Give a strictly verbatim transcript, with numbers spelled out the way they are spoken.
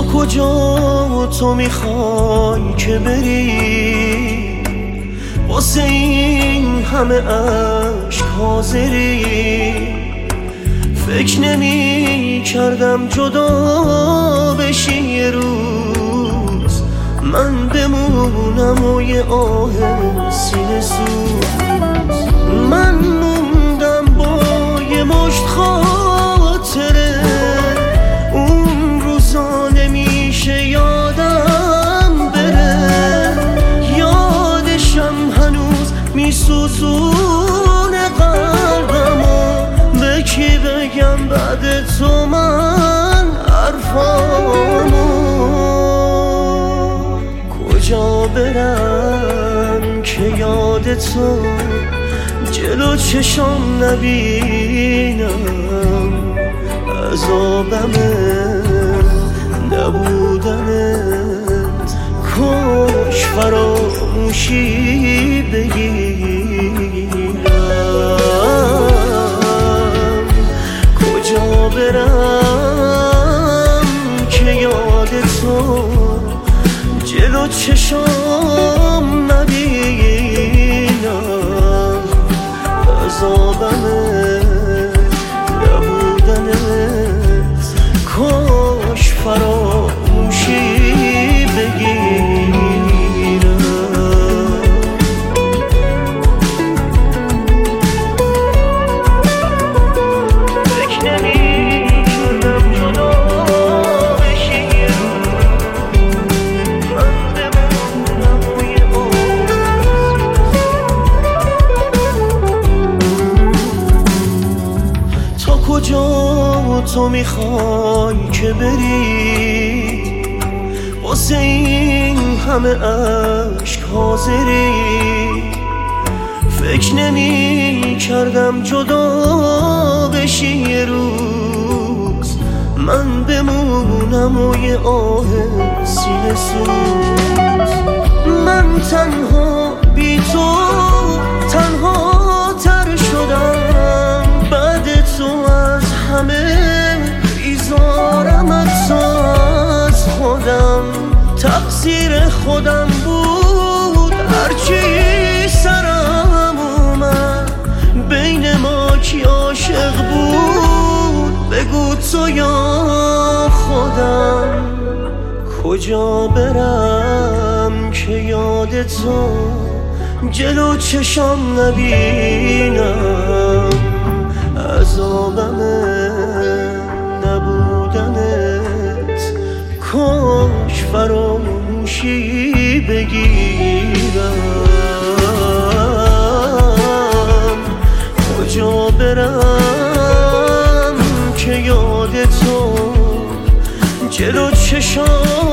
تا کجا تو میخوای که بری؟ واسه این همه عشق حاضری؟ فکر نمی کردم جدا بشی یه روز، من بمونم و یه آه سینه سوز. من موندم با یه مشت خاطره، اون روزا نمیشه یادم بره. یادشم هنوز میسوزونه قلبمو، به کی بگم بعد تو من حرفامو؟ کجا برم که یاد تو جلو چشام نبینم؟ عذابمه نبودنت، کاش فراموشی بگیرم. کجا برم که یاد تو جلو چشام نبینم؟ عذابمه نبودنت، کاش فراموشی بگیرم. فکر نمی‌کردم جدا بشی، من بمونم و یه آه. تا کجا تو میخوای که بری؟ واسه این همه عشق حاضری؟ فکر نمی کردم جدا بشی یه روز، من بمونم و یه آه سینه سوز. من تنها بی تو تنها تر شدم، بعد تو از همه بیزارم، حتی از خودم. تقصیر خودم بود هرچی سرم اومد، بین ما کی عاشق بود؟ بگو تو یا خودم. کجا برم که یاد تو جلو چشام نبینم؟ عذابمه نبودنت، کاش فراموشی بگیرم. کجا برم که یاد تو جلو چشام